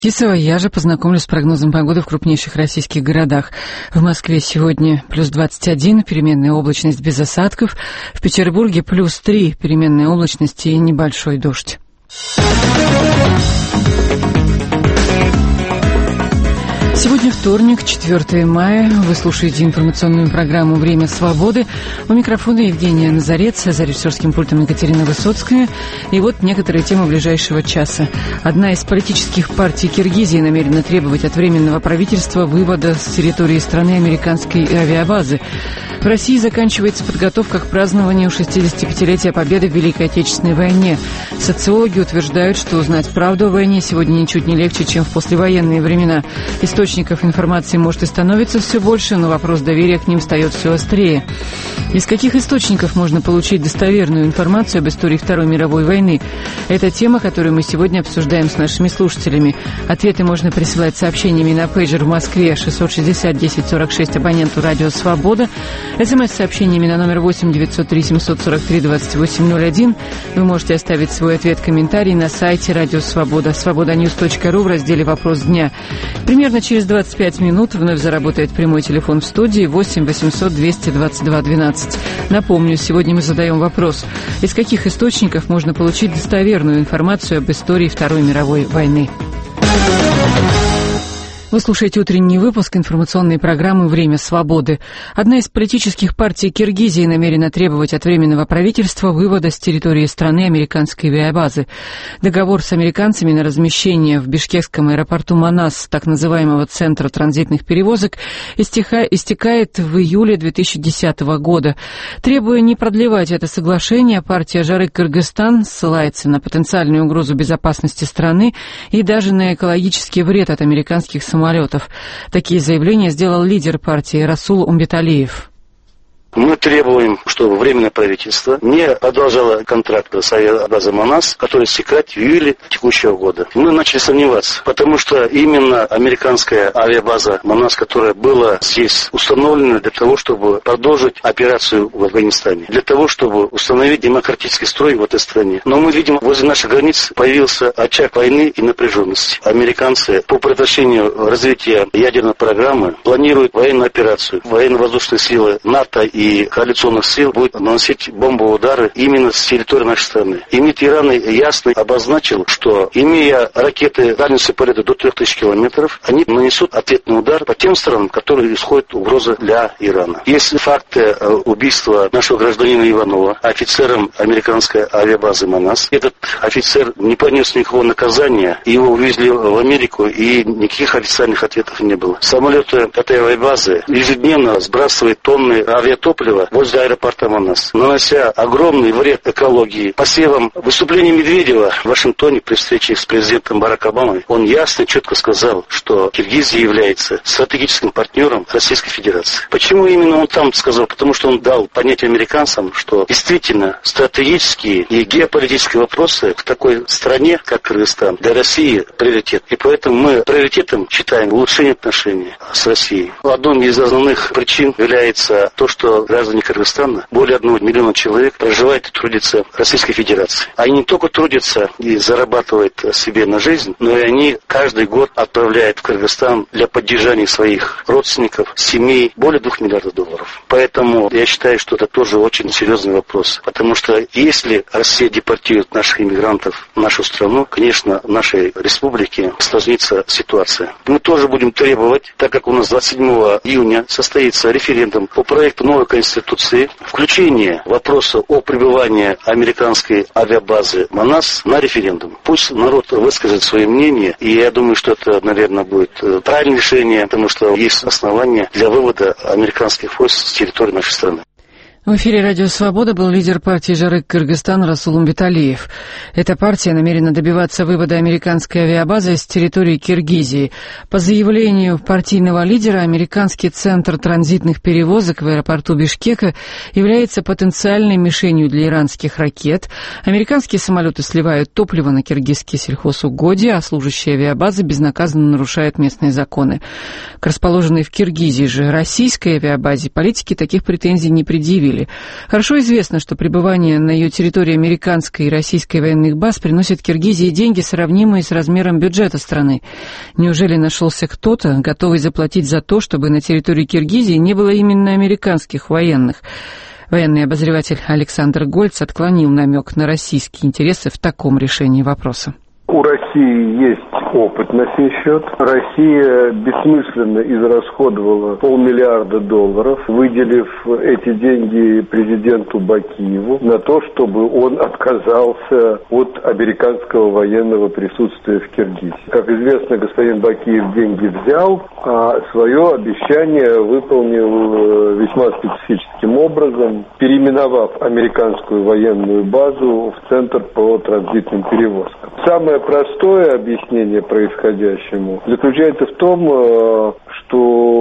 Кисова, я же познакомлюсь с прогнозом погоды в крупнейших российских городах. В Москве сегодня плюс 21, переменная облачность без осадков. В Петербурге плюс 3, переменная облачность и небольшой дождь. Сегодня вторник, 4 мая. Вы слушаете информационную программу «Время свободы». У микрофона Евгения Назарец, за режиссерским пультом Екатерина Высоцкая. И вот некоторые темы ближайшего часа. Одна из политических партий Киргизии намерена требовать от Временного правительства вывода с территории страны американской авиабазы. В России заканчивается подготовка к празднованию 65-летия Победы в Великой Отечественной войне. Социологи утверждают, что узнать правду о войне сегодня ничуть не легче, чем в послевоенные времена. Источников информации, может, и становится все больше, но вопрос доверия к ним встает все острее. Из каких источников можно получить достоверную информацию об истории Второй мировой войны? Это тема, которую мы сегодня обсуждаем с нашими слушателями. Ответы можно присылать сообщениями на пейджер в Москве 660 10 46 абоненту «Радио Свобода», СМС-сообщениями на номер 8 903 743 2801. Вы можете оставить свой ответ-комментарий на сайте «Радио Свобода», свободаньюс.ру в разделе «Вопрос дня». Примерно через 25 минут вновь заработает прямой телефон в студии 8 800 222 12. Напомню, сегодня мы задаем вопрос: из каких источников можно получить достоверную информацию об истории Второй мировой войны? Вы слушаете утренний выпуск информационной программы «Время свободы». Одна из политических партий Киргизии намерена требовать от Временного правительства вывода с территории страны американской авиабазы. Договор с американцами на размещение в бишкекском аэропорту Манас так называемого центра транзитных перевозок истекает в июле 2010 года. Требуя не продлевать это соглашение, партия Жарык-Кыргызстан ссылается на потенциальную угрозу безопасности страны и даже на экологический вред от американских самолетов. Такие заявления сделал лидер партии Расул Умбеталиев. Мы требуем, чтобы Временное правительство не продолжало контракт с авиабазой Манас, который истекает в июле текущего года. Мы начали сомневаться, потому что именно американская авиабаза Манас, которая была здесь установлена для того, чтобы продолжить операцию в Афганистане, для того, чтобы установить демократический строй в этой стране. Но мы видим, возле наших границ появился очаг войны и напряженности. Американцы по предотвращению развития ядерной программы планируют военную операцию. Военно-воздушные силы НАТО и коалиционных сил будут наносить бомбовые удары именно с территории нашей страны. И МИД Ирана ясно обозначил, что, имея ракеты дальностью полета до 3000 километров, они нанесут ответный удар по тем странам, которые исходят угроза для Ирана. Есть факты убийства нашего гражданина Иванова офицером американской авиабазы Манас. Этот офицер не понес никакого наказания, его увезли в Америку, и никаких официальных ответов не было. Самолеты этой авиабазы ежедневно сбрасывают тонны авиатоплива возле аэропорта Манас, нанося огромный вред экологии, посевам. Выступление Медведева в Вашингтоне при встрече с президентом Барак Обамой, он ясно и четко сказал, что Киргизия является стратегическим партнером Российской Федерации. Почему именно он там сказал? Потому что он дал понять американцам, что действительно стратегические и геополитические вопросы в такой стране, как Кыргызстан, для России приоритет. И поэтому мы приоритетом считаем улучшение отношений с Россией. Одной из основных причин является то, что граждане Кыргызстана, более 1 миллиона человек, проживает и трудится в Российской Федерации. Они не только трудятся и зарабатывают себе на жизнь, но и они каждый год отправляют в Кыргызстан для поддержания своих родственников, семей более 2 миллиардов долларов. Поэтому я считаю, что это тоже очень серьезный вопрос. Потому что если Россия депортирует наших иммигрантов в нашу страну, конечно, в нашей республике осложнится ситуация. Мы тоже будем требовать, так как у нас 27 июня состоится референдум по проекту новой Конституции, включение вопроса о пребывании американской авиабазы Манас на референдум. Пусть народ выскажет свое мнение, и я думаю, что это, наверное, будет правильное решение, потому что есть основания для вывода американских войск с территории нашей страны. В эфире «Радио Свобода» был лидер партии Жарык-Кыргызстан Расул Умбеталиев. Эта партия намерена добиваться вывода американской авиабазы с территории Киргизии. По заявлению партийного лидера, американский центр транзитных перевозок в аэропорту Бишкека является потенциальной мишенью для иранских ракет. Американские самолеты сливают топливо на киргизские сельхозугодья, а служащие авиабазы безнаказанно нарушают местные законы. К расположенной в Киргизии же российской авиабазе политики таких претензий не предъявили. Саакашвили. Хорошо известно, что пребывание на ее территории американской и российской военных баз приносит Киргизии деньги, сравнимые с размером бюджета страны. Неужели нашелся кто-то, готовый заплатить за то, чтобы на территории Киргизии не было именно американских военных? Военный обозреватель Александр Гольц отклонил намек на российские интересы в таком решении вопроса. У России есть опыт на сей счет. Россия бессмысленно израсходовала $500 миллиарда, выделив эти деньги президенту Бакиеву на то, чтобы он отказался от американского военного присутствия в Киргизии. Как известно, господин Бакиев деньги взял, а свое обещание выполнил весьма специфическим образом, переименовав американскую военную базу в Центр по транзитным перевозкам. Самое простое объяснение происходящему заключается в том, что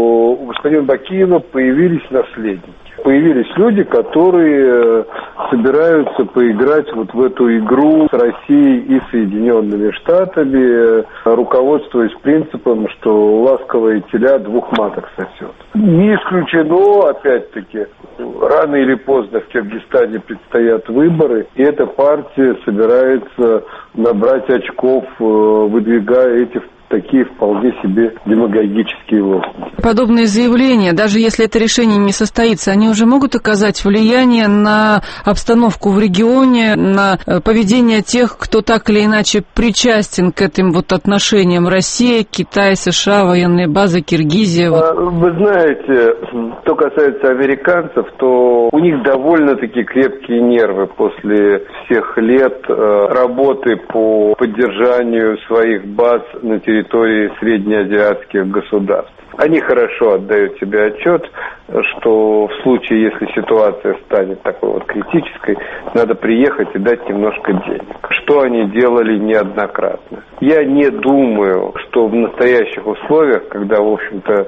у господина Бакиева появились наследники. Появились люди, которые собираются поиграть вот в эту игру с Россией и Соединенными Штатами, руководствуясь принципом, что ласковое теля двух маток сосет. Не исключено, опять-таки, рано или поздно в Киргизстане предстоят выборы, и эта партия собирается набрать очков, выдвигая эти такие вполне себе демагогические лозунги. Подобные заявления, даже если это решение не состоится, они уже могут оказать влияние на обстановку в регионе, на поведение тех, кто так или иначе причастен к этим вот отношениям Россия, Китай, США, военные базы, Киргизия. Вы знаете, что касается американцев, то у них довольно-таки крепкие нервы после всех лет работы по поддержанию своих баз на территории среднеазиатских государств. Они хорошо отдают себе отчет, что в случае, если ситуация станет такой вот критической, надо приехать и дать немножко денег. Что они делали неоднократно. Я не думаю, что в настоящих условиях, когда, в общем-то,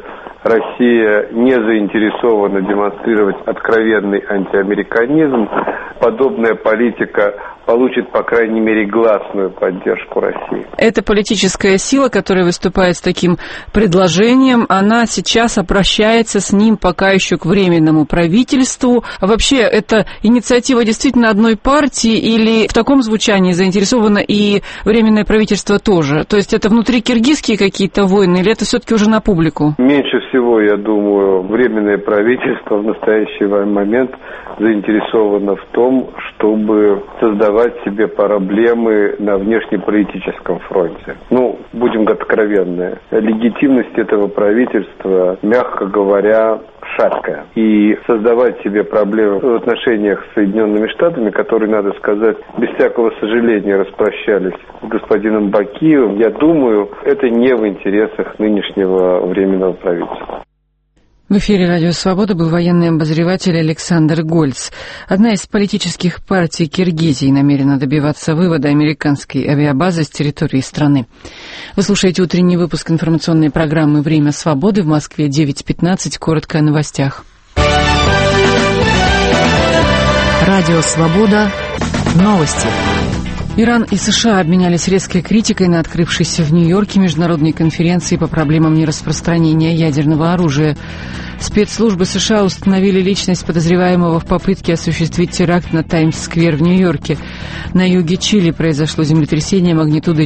Россия не заинтересована демонстрировать откровенный антиамериканизм, подобная политика получит, по крайней мере, гласную поддержку России. Эта политическая сила, которая выступает с таким предложением, она сейчас обращается с ним пока еще к Временному правительству. А вообще, это инициатива действительно одной партии или в таком звучании заинтересовано и Временное правительство тоже? То есть это внутрикиргизские какие-то войны или это все-таки уже на публику? Меньше всего, я думаю, Временное правительство в настоящий момент заинтересовано в том, чтобы создавать себе проблемы на внешнеполитическом фронте. Будем откровенны. Легитимность этого правительства, мягко говоря, шаткая. И создавать себе проблемы в отношениях с Соединенными Штатами, которые, надо сказать, без всякого сожаления распрощались с господином Бакиевым, я думаю, это не в интересах нынешнего Временного правительства. В эфире «Радио Свобода» был военный обозреватель Александр Гольц. Одна из политических партий Киргизии намерена добиваться вывода американской авиабазы с территории страны. Вы слушаете утренний выпуск информационной программы «Время свободы» в Москве 9:15. Коротко о новостях. «Радио Свобода». Новости. Иран и США обменялись резкой критикой на открывшейся в Нью-Йорке международной конференции по проблемам нераспространения ядерного оружия. Спецслужбы США установили личность подозреваемого в попытке осуществить теракт на Таймс-сквер в Нью-Йорке. На юге Чили произошло землетрясение магнитудой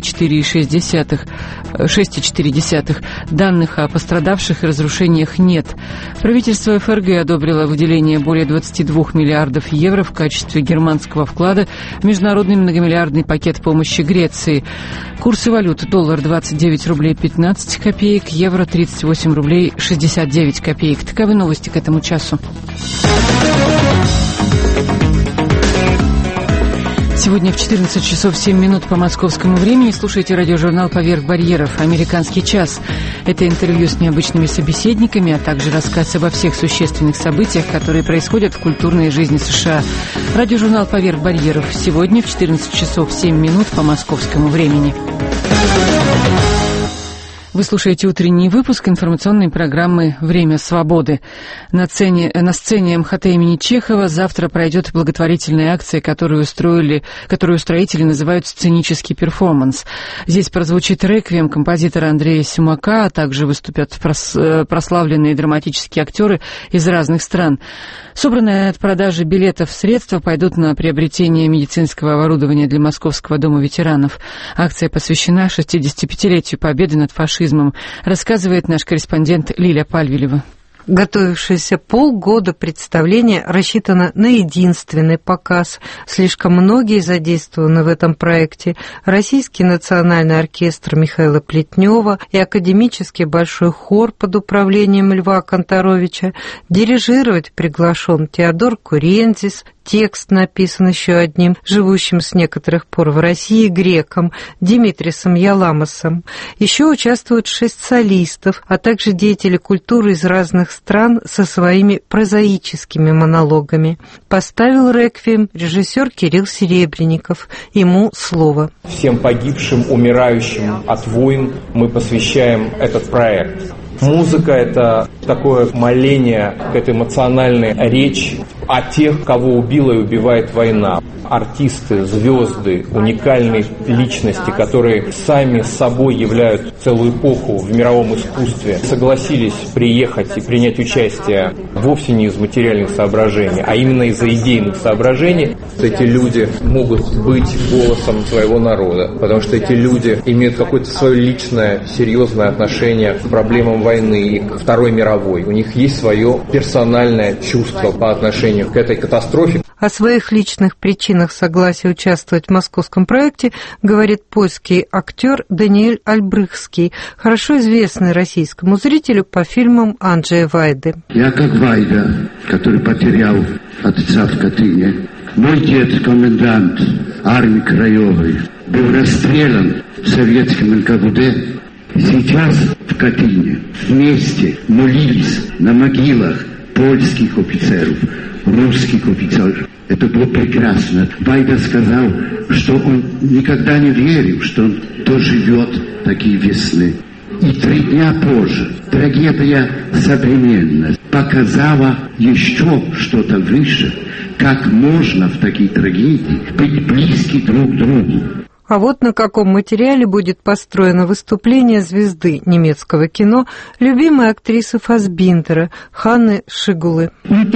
6,4. Данных о пострадавших и разрушениях нет. Правительство ФРГ одобрило выделение более 22 миллиардов евро в качестве германского вклада в международный многомиллиардный пакет помощи Греции. Курсы валют: доллар 29 рублей 15 копеек, евро 38 рублей 69 копеек. Таковы новости к этому часу. Сегодня в 14 часов 7 минут по московскому времени слушайте радиожурнал «Поверх барьеров. Американский час». Это интервью с необычными собеседниками, а также рассказ обо всех существенных событиях, которые происходят в культурной жизни США. Радиожурнал «Поверх барьеров» сегодня в 14 часов 7 минут по московскому времени. Вы слушаете утренний выпуск информационной программы «Время свободы». На сцене МХТ имени Чехова завтра пройдет благотворительная акция, которую устроители называют «Сценический перформанс». Здесь прозвучит реквием композитора Андрея Сюмака, а также выступят прославленные драматические актеры из разных стран. Собранные от продажи билетов средства пойдут на приобретение медицинского оборудования для Московского дома ветеранов. Акция посвящена 65-летию победы над фашизмом, рассказывает наш корреспондент Лиля Пальвилева. Готовившееся полгода представление рассчитано на единственный показ. Слишком многие задействованы в этом проекте. Российский национальный оркестр Михаила Плетнева и академический большой хор под управлением Льва Конторовича. Дирижировать приглашен Теодор Курензис. Текст написан еще одним, живущим с некоторых пор в России, греком, Димитрисом Яламосом. Еще участвуют 6 солистов, а также деятели культуры из разных стран со своими прозаическими монологами. Поставил реквием режиссер Кирилл Серебренников. Ему слово. Всем погибшим, умирающим от войн мы посвящаем этот проект. Музыка – это такое моление, какая-то эмоциональная речь о тех, кого убила и убивает война. Артисты, звезды, уникальные личности, которые сами с собой являют целую эпоху в мировом искусстве, согласились приехать и принять участие вовсе не из материальных соображений, а именно из-за идейных соображений. Эти люди могут быть голосом своего народа, потому что эти люди имеют какое-то свое личное, серьезное отношение к проблемам войны и к Второй мировой. У них есть свое персональное чувство по отношению к этой катастрофе. О своих личных причинах согласия участвовать в московском проекте говорит польский актер Даниэль Альбрыхский, хорошо известный российскому зрителю по фильмам Анджея Вайды. Я как Вайда, который потерял отца в Катыни. Мой дед, комендант армии Краевой, был расстрелян в советском НКВД. Сейчас в Катыни вместе молились на могилах польских офицеров, русских офицеров. Это было прекрасно. Вайда сказал, что он никогда не верил, что он доживет такие весны. И 3 дня позже трагедия современная показала еще что-то выше, как можно в такой трагедии быть близки друг к другу. А вот на каком материале будет построено выступление звезды немецкого кино, любимой актрисы Фассбиндера Ханны Шигулы.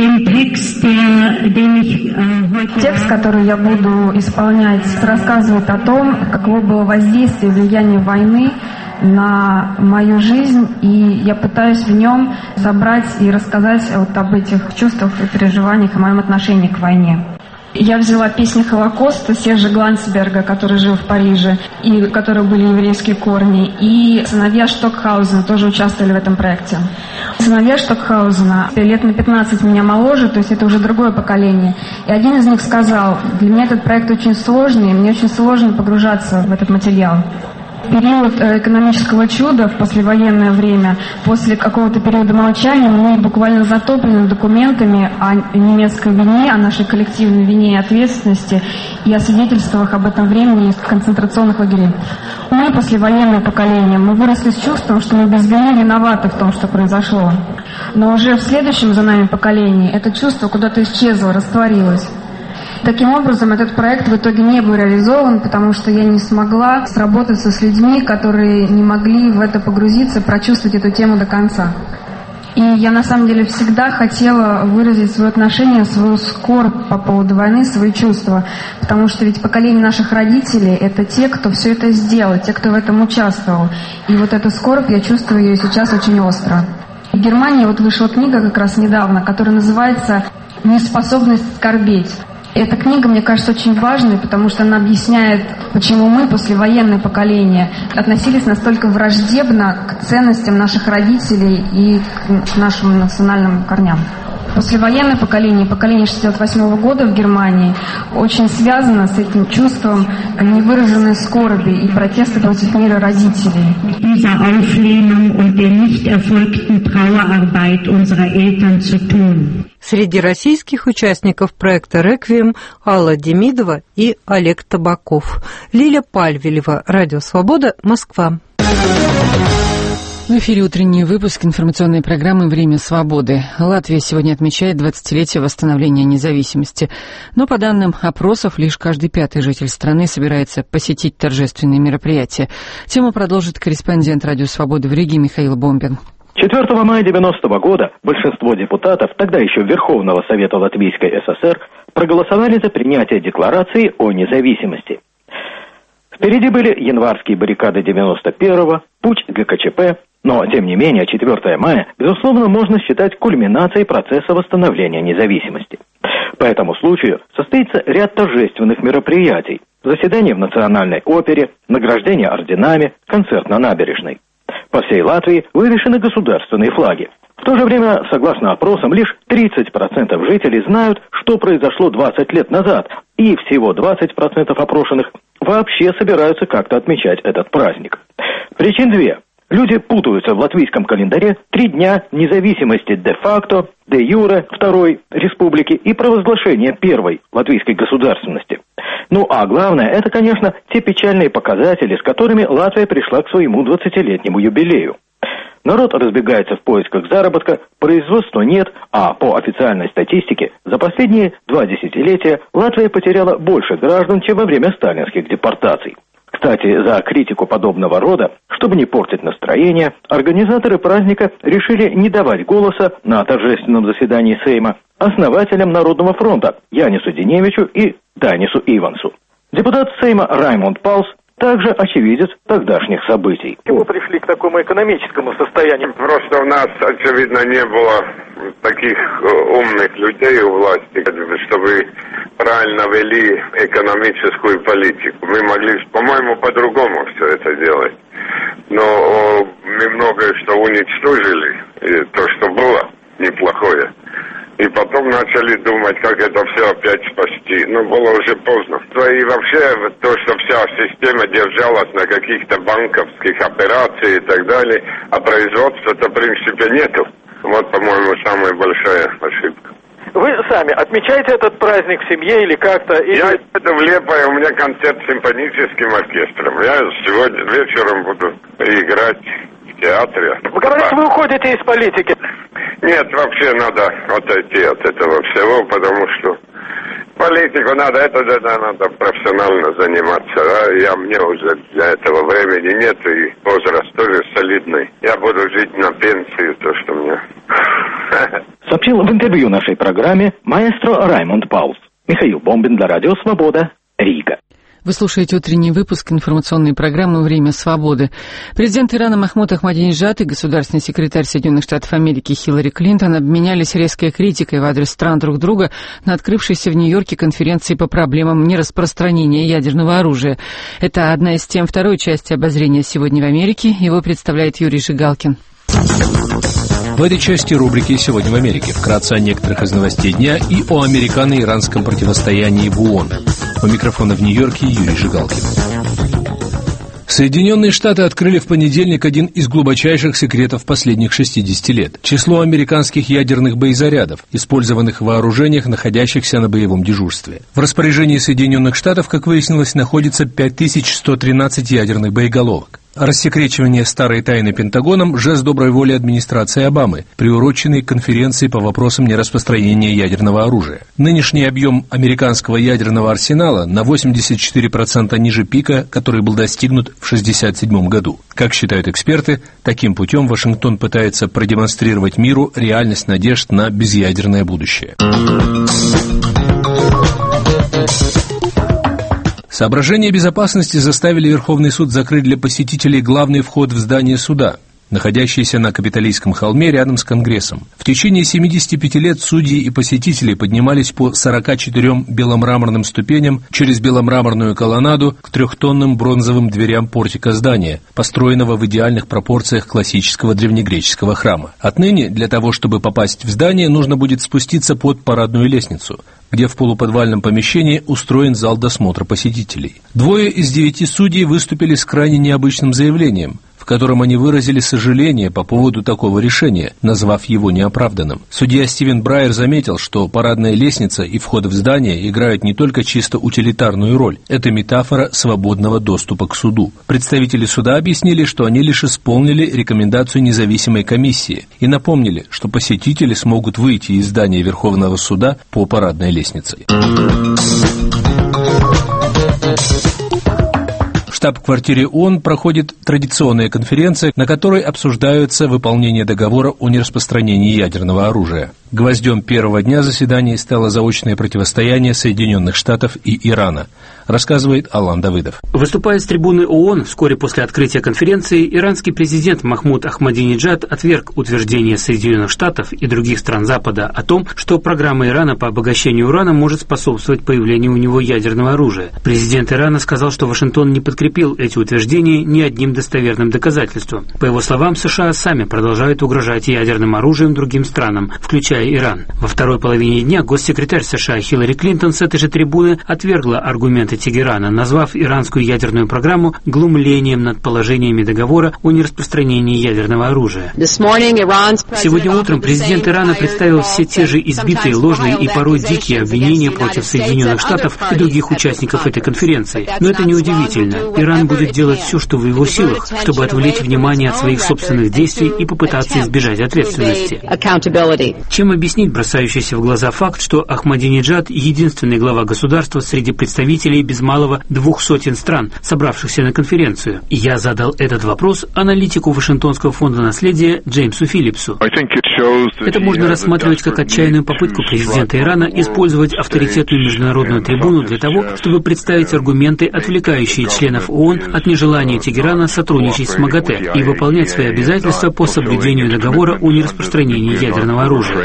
Текст, который я буду исполнять, рассказывает о том, каково было воздействие, влияние войны на мою жизнь, и я пытаюсь в нем собрать и рассказать вот об этих чувствах и переживаниях, о моем отношении к войне. Я взяла песни Холокоста Сержа Глансберга, который жил в Париже, и у которого были еврейские корни, и сыновья Штокхаузена тоже участвовали в этом проекте. Сыновья Штокхаузена лет на 15 меня моложе, то есть это уже другое поколение. И один из них сказал: для меня этот проект очень сложный, мне очень сложно погружаться в этот материал. Период экономического чуда в послевоенное время, после какого-то периода молчания, мы буквально затоплены документами о немецкой вине, о нашей коллективной вине и ответственности, и о свидетельствах об этом времени из концентрационных лагерей. Мы, послевоенное поколение, мы выросли с чувством, что мы без вины виноваты в том, что произошло. Но уже в следующем за нами поколении это чувство куда-то исчезло, растворилось. Таким образом, этот проект в итоге не был реализован, потому что я не смогла сработаться с людьми, которые не могли в это погрузиться, прочувствовать эту тему до конца. И я на самом деле всегда хотела выразить свое отношение, свою скорбь по поводу войны, свои чувства, потому что ведь поколение наших родителей – это те, кто все это сделал, те, кто в этом участвовал. И вот эта скорбь, я чувствую ее сейчас очень остро. В Германии вот вышла книга как раз недавно, которая называется «Неспособность скорбеть». Эта книга, мне кажется, очень важной, потому что она объясняет, почему мы, послевоенное поколение, относились настолько враждебно к ценностям наших родителей и к нашим национальным корням. Послевоенное поколение, поколение 1968 года в Германии, очень связано с этим чувством невыраженной скорби и протеста против мира родителей. Среди российских участников проекта «Реквием» Алла Демидова и Олег Табаков. Лиля Пальвилева, Радио Свобода, Москва. В эфире утренний выпуск информационной программы «Время свободы». Латвия сегодня отмечает 20-летие восстановления независимости. Но по данным опросов, лишь каждый пятый житель страны собирается посетить торжественные мероприятия. Тему продолжит корреспондент «Радио Свободы» в Риге Михаил Бомбин. 4 мая 90-го года большинство депутатов, тогда еще Верховного Совета Латвийской ССР, проголосовали за принятие декларации о независимости. Впереди были январские баррикады 91-го, путч ГКЧП, но, тем не менее, 4 мая, безусловно, можно считать кульминацией процесса восстановления независимости. По этому случаю состоится ряд торжественных мероприятий: заседание в Национальной опере, награждение орденами, концерт на набережной. По всей Латвии вывешены государственные флаги. В то же время, согласно опросам, лишь 30% жителей знают, что произошло 20 лет назад, и всего 20% опрошенных вообще собираются как-то отмечать этот праздник. Причин две. Люди путаются в латвийском календаре 3 дня независимости де-факто, де-юре Второй Республики и провозглашения Первой латвийской государственности. Ну а главное, это, конечно, те печальные показатели, с которыми Латвия пришла к своему 20-летнему юбилею. Народ разбегается в поисках заработка, производства нет, а по официальной статистике за последние 2 десятилетия Латвия потеряла больше граждан, чем во время сталинских депортаций. Кстати, за критику подобного рода, чтобы не портить настроение, организаторы праздника решили не давать голоса на торжественном заседании Сейма основателям Народного фронта Янису Деневичу и Данису Ивансу. Депутат Сейма Раймонд Паулс также очевидец тогдашних событий. Чего пришли к такому экономическому состоянию? Просто у нас, очевидно, не было таких умных людей у власти, чтобы правильно вели экономическую политику. Мы могли, по-моему, по-другому все это делать. Но мы многое что уничтожили, и то, что было неплохое. И потом начали думать, как это все опять спасти. Но было уже поздно. И вообще, то, что вся система держалась на каких-то банковских операциях и так далее, а производства-то, в принципе, нету. Вот, по-моему, самая большая ошибка. Вы сами отмечаете этот праздник в семье или как-то? Или... Я еду в Лепое, у меня концерт с симфоническим оркестром. Я сегодня вечером буду играть в театре. Вы говорите, вы уходите из политики? Нет, вообще надо отойти от этого всего, потому что политику надо профессионально заниматься. Мне уже для этого времени нет, и возраст тоже солидный. Я буду жить на пенсию, то, что мне... Сообщил в интервью нашей программе маэстро Раймонд Паулс. Михаил Бомбин для Радио Свобода, Рига. Вы слушаете утренний выпуск информационной программы «Время свободы». Президент Ирана Махмуд Ахмадинеджад и государственный секретарь Соединенных Штатов Америки Хиллари Клинтон обменялись резкой критикой в адрес стран друг друга на открывшейся в Нью-Йорке конференции по проблемам нераспространения ядерного оружия. Это одна из тем второй части обозрения «Сегодня в Америке». Его представляет Юрий Жигалкин. В этой части рубрики «Сегодня в Америке» вкратце о некоторых из новостей дня и о американо-иранском противостоянии в ООН. У микрофона в Нью-Йорке Юрий Жигалкин. Соединенные Штаты открыли в понедельник один из глубочайших секретов последних 60 лет. Число американских ядерных боезарядов, использованных в вооружениях, находящихся на боевом дежурстве. В распоряжении Соединенных Штатов, как выяснилось, находится 5113 ядерных боеголовок. Рассекречивание старой тайны Пентагоном – жест доброй воли администрации Обамы, приуроченный к конференции по вопросам нераспространения ядерного оружия. Нынешний объем американского ядерного арсенала на 84% ниже пика, который был достигнут в 1967 году. Как считают эксперты, таким путем Вашингтон пытается продемонстрировать миру реальность надежд на безъядерное будущее. Соображения безопасности заставили Верховный суд закрыть для посетителей главный вход в здание суда, находящийся на Капитолийском холме рядом с Конгрессом. В течение 75 лет судьи и посетители поднимались по 44 беломраморным ступеням через беломраморную колоннаду к 3-тонным бронзовым дверям портика здания, построенного в идеальных пропорциях классического древнегреческого храма. Отныне для того, чтобы попасть в здание, нужно будет спуститься под парадную лестницу, где в полуподвальном помещении устроен зал досмотра посетителей. 2 из 9 судей выступили с крайне необычным заявлением, в котором они выразили сожаление по поводу такого решения, назвав его неоправданным. Судья Стивен Брайер заметил, что парадная лестница и вход в здание играют не только чисто утилитарную роль. Это метафора свободного доступа к суду. Представители суда объяснили, что они лишь исполнили рекомендацию независимой комиссии и напомнили, что посетители смогут выйти из здания Верховного суда по парадной лестнице. В штаб-квартире ООН проходит традиционная конференция, на которой обсуждается выполнение договора о нераспространении ядерного оружия. Гвоздем первого дня заседания стало заочное противостояние Соединенных Штатов и Ирана, рассказывает Алан Давыдов. Выступая с трибуны ООН вскоре после открытия конференции, иранский президент Махмуд Ахмадинеджад отверг утверждение Соединенных Штатов и других стран Запада о том, что программа Ирана по обогащению урана может способствовать появлению у него ядерного оружия. Президент Ирана сказал, что Вашингтон не подкрепил эти утверждения ни одним достоверным доказательством. По его словам, США сами продолжают угрожать ядерным оружием другим странам, включая Иран. Во второй половине дня госсекретарь США Хиллари Клинтон с этой же трибуны отвергла аргументы Тегерана, назвав иранскую ядерную программу глумлением над положениями договора о нераспространении ядерного оружия. Сегодня утром президент Ирана представил все те же избитые, ложные и порой дикие обвинения против Соединенных Штатов и других участников этой конференции. Но это неудивительно. Иран будет делать все, что в его силах, чтобы отвлечь внимание от своих собственных действий и попытаться избежать ответственности. Чем объяснить бросающийся в глаза факт, что Ахмадинеджад – единственный глава государства среди представителей без малого 200 стран, собравшихся на конференцию? И я задал этот вопрос аналитику Вашингтонского фонда наследия Джеймсу Филлипсу. Это можно рассматривать как отчаянную попытку президента Ирана использовать авторитетную международную трибуну для того, чтобы представить аргументы, отвлекающие членов ООН от нежелания Тегерана сотрудничать с МАГАТЭ и выполнять свои обязательства по соблюдению договора о нераспространении ядерного оружия.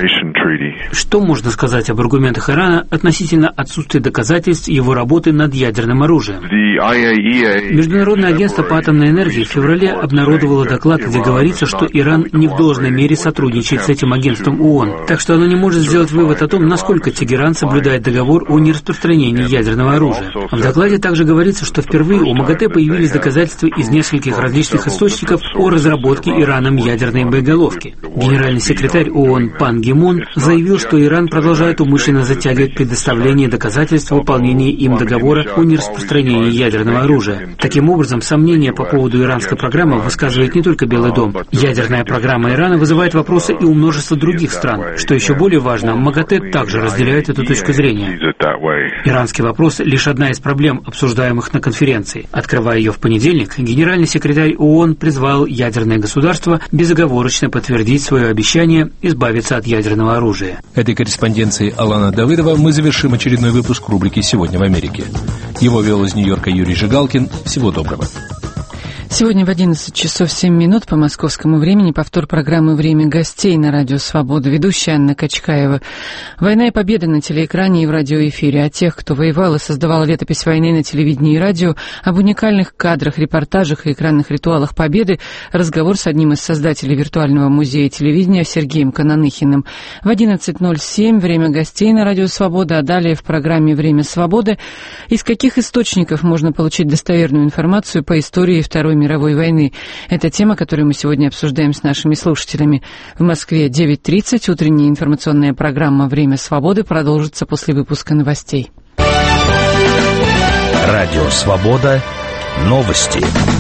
Что можно сказать об аргументах Ирана относительно отсутствия доказательств его работы над ядерным оружием? Международное агентство по атомной энергии в феврале обнародовало доклад, где говорится, что Иран не в должной мере сотрудничает с этим агентством ООН, так что оно не может сделать вывод о том, насколько Тегеран соблюдает договор о нераспространении ядерного оружия. В докладе также говорится, что впервые у МАГАТЭ появились доказательства из нескольких различных источников о разработке Ираном ядерной боеголовки. Генеральный секретарь ООН Пан Ги Мун заявил, что Иран продолжает умышленно затягивать предоставление доказательств выполнения им договора о нераспространении ядерного оружия. Таким образом, сомнения по поводу иранской программы высказывает не только Белый дом. Ядерная программа Ирана вызывает вопросы и у множества других стран. Что еще более важно, МАГАТЭ также разделяет эту точку зрения. Иранский вопрос – лишь одна из проблем, обсуждаемых на конференции. Открывая ее в понедельник, генеральный секретарь ООН призвал ядерные государства безоговорочно подтвердить свое обещание избавиться от ядерного оружия. Этой корреспонденцией Алана Давыдова мы завершим очередной выпуск рубрики «Сегодня в Америке». Его вел из Нью-Йорка Юрий Жигалкин. Всего доброго. Сегодня в 11 часов 7 минут по московскому времени повтор программы «Время гостей» на радио «Свобода». Ведущая Анна Качкаева. Война и победа на телеэкране и в радиоэфире. О тех, кто воевал и создавал летопись войны на телевидении и радио, об уникальных кадрах, репортажах и экранных ритуалах победы, разговор с одним из создателей виртуального музея телевидения Сергеем Кононыхиным. В 11.07 «Время гостей» на радио «Свобода», а далее в программе «Время свободы». Из каких источников можно получить достоверную информацию по истории Второй мировой войны? Это тема, которую мы сегодня обсуждаем с нашими слушателями. В Москве 9:30. Утренняя информационная программа «Время свободы» продолжится после выпуска новостей. Радио «Свобода». Новости.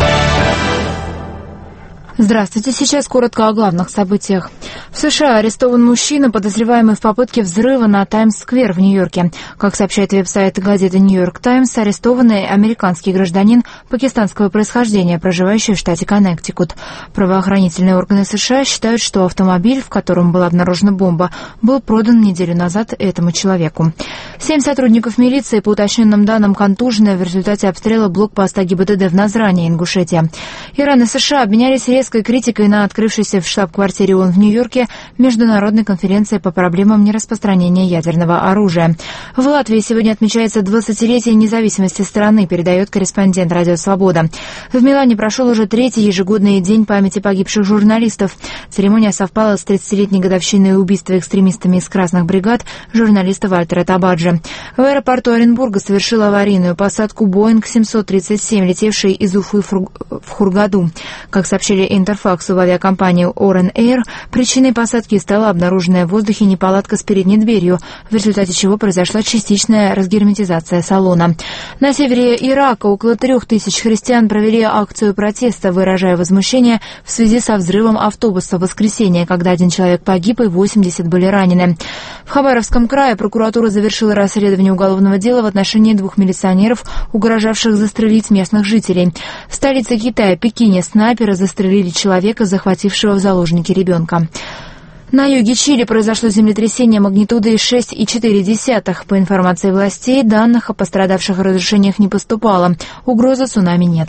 Здравствуйте. Сейчас коротко о главных событиях. В США арестован мужчина, подозреваемый в попытке взрыва на Таймс-сквер в Нью-Йорке. Как сообщает веб-сайт газеты «Нью-Йорк Таймс», арестованный американский гражданин пакистанского происхождения, проживающий в штате Коннектикут. Правоохранительные органы США считают, что автомобиль, в котором была обнаружена бомба, был продан неделю назад этому человеку. 7 сотрудников милиции, по уточненным данным, контужены в результате обстрела блокпоста ГИБДД в Назране, Ингушетия. Иран и США обменялись резкими резкой критикой на открывшейся в штаб-квартире ООН в Нью-Йорке международной конференции по проблемам нераспространения ядерного оружия. В Латвии сегодня отмечается 20-летие независимости страны, передает корреспондент «Радио Свобода». В Милане прошел уже 3-й ежегодный день памяти погибших журналистов. Церемония совпала с 30-летней годовщиной убийства экстремистами из красных бригад журналиста Вальтера Табаджи. В аэропорту Оренбурга совершил аварийную посадку Боинг 737, летевший из Уфы в Хургаду. Как сообщили Интерфаксу в авиакомпании Oren Air, причиной посадки стала обнаруженная в воздухе неполадка с передней дверью, в результате чего произошла частичная разгерметизация салона. На севере Ирака около 3000 христиан провели акцию протеста, выражая возмущение в связи со взрывом автобуса в воскресенье, когда 1 человек погиб и 80 были ранены. В Хабаровском крае прокуратура завершила расследование уголовного дела в отношении 2 милиционеров, угрожавших застрелить местных жителей. В столице Китая, Пекине, снайперы застрелили человека, захватившего в заложники ребенка. На юге Чили произошло землетрясение магнитудой 6,4. По информации властей, данных о пострадавших и разрушениях не поступало. Угрозы цунами нет.